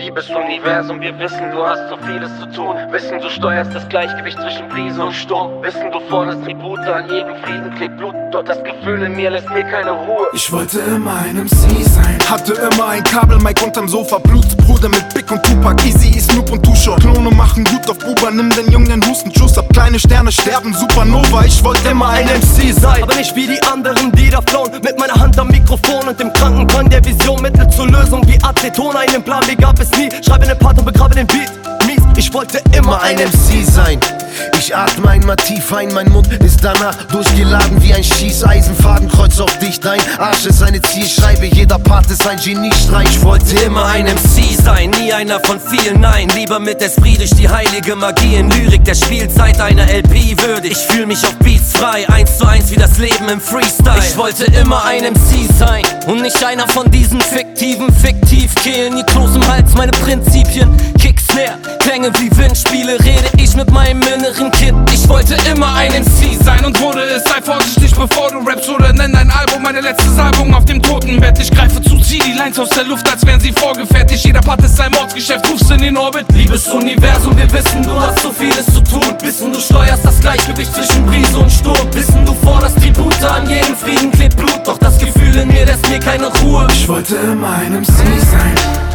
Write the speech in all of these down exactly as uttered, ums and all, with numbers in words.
Liebes Universum, wir wissen, du hast so vieles zu tun. Wissen, du steuerst das Gleichgewicht zwischen Brise und Sturm. Wissen, du forderst Tribute, an jedem Frieden klebt Blut. Doch das Gefühl in mir lässt mir keine Ruhe. Ich wollte immer ein M C sein, hatte immer ein Kabelmic unterm Sofa. Blutsbruder mit Big und Tupac, Easy, Snoop und Too Short. Klone machen gut auf Buba, nimm den Jungen Hustenschuss ab. Kleine Sterne sterben, Supernova. Ich wollte immer ein M C sein, aber nicht wie die anderen, die da flown. Mit meiner Hand am Mikrofon und dem Krankenkorn der Vision. Mittel zur Lösung wie Aceton, einen Plan, wie gab es nie. Schreibe den Part und begrabe den Beat. Mies, ich wollte immer ein M C sein. Ich atme einmal tief ein, mein Mund ist danach durchgeladen wie ein Schießeisenfaden. Kreuz auf dich, dein Arsch ist eine Zielscheibe, jeder Part ist ein Geniestreich. Ich wollte immer ein M C sein, nie einer von vielen, nein. Lieber mit Esprit durch die heilige Magie in Lyrik der Spielzeit einer L P würdig. Ich fühl mich auf Beats frei, eins zu eins wie das Leben im Freestyle. Ich wollte immer ein M C sein und nicht einer von diesen fiktiven Fiktivkehlen. Die Kloß im Hals, meine Prinzipien, Kick, Snare, Klänge wie Windspiele, rede ich mit meinem inneren Kind. Ich wollte immer ein M C sein und wurde es. Sei vorsichtig, bevor du rappst oder nenn dein Album meine letzte Salbung auf dem Totenbett. Ich greife zu, zieh die Lines aus der Luft, als wären sie vorgefertigt. Jeder Part ist ein Mordsgeschäft, rufst in den Orbit. Liebes Universum, wir wissen, du hast so vieles zu tun. Wissen, du steuerst das Gleichgewicht zwischen Brise und Sturm. Wissen, du forderst Tribute, an jedem Frieden klebt Blut. Doch das Gefühl in mir lässt mir keine Ruhe. Ich wollte immer ein M C sein,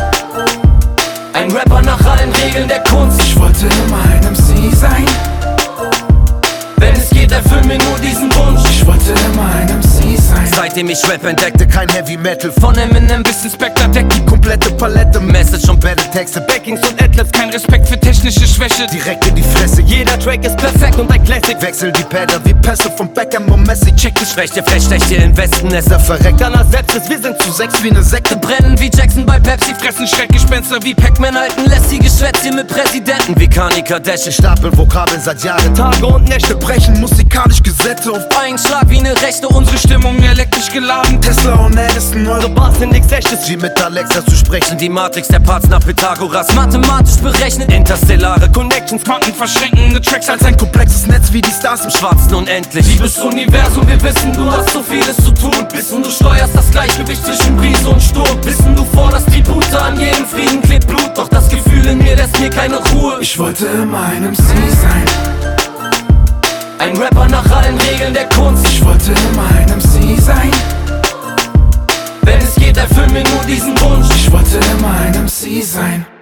ein Rapper nach allen Regeln der Kunst. ich wollte immer ein M C sein, wenn es geht, erfüll mir nur diesen Wunsch. ich wollte immer ein M C sein. Seitdem ich Rap entdeckte, kein Heavy Metal. Von Eminem bis Inspector Deck, die Komplette Palette, Message und Battle-Texte, Backings und Adlibs, kein Respekt für technische Schwäche. direkt in die Fresse. Jeder Track ist perfekt und ein Classic. Wechsel die Pader wie Pässe von Beckham und Messi. Check die Schwäche, Flechte in Westen. Es Der verreckt dann als Selbst, wir sind zu zu sechs wie ne Sekte. brennen wie Jackson bei Pepsi. Fressen Schreckgespenster wie Pac-Man, halten lässige Schwätzchen mit Präsidenten wie Kanye Kardashian. Stapel Vokabeln seit Jahren. Tage und Nächte Brechen musikalisch Gesetze auf einen Schlag wie ne Rechte. Unsere Stimmung elektrisch geladen. Tesla und Edison. Eure Bars sind nix Echtes. Sie mit Alexa zu sprechen. Die Matrix der Parts nach Pythagoras. Mathematisch berechnet. Interstellare Connections. Quanten verschränkende Tracks als Als ein komplexes Netz wie die Stars im im Schwarzen unendlich. Liebes Universum, wir wissen, du hast so vieles zu tun. Wissen, du steuerst das Gleichgewicht zwischen Brise und Sturm. Wissen, du forderst Tribute, an jedem Frieden klebt Blut. Doch das Gefühl in mir lässt mir keine Ruhe. Ich wollte immer ein M C sein, Ein Rapper nach allen Regeln der Kunst. ich wollte immer ein M C sein, Wenn es geht, erfüll mir nur diesen Wunsch. ich wollte immer ein M C sein.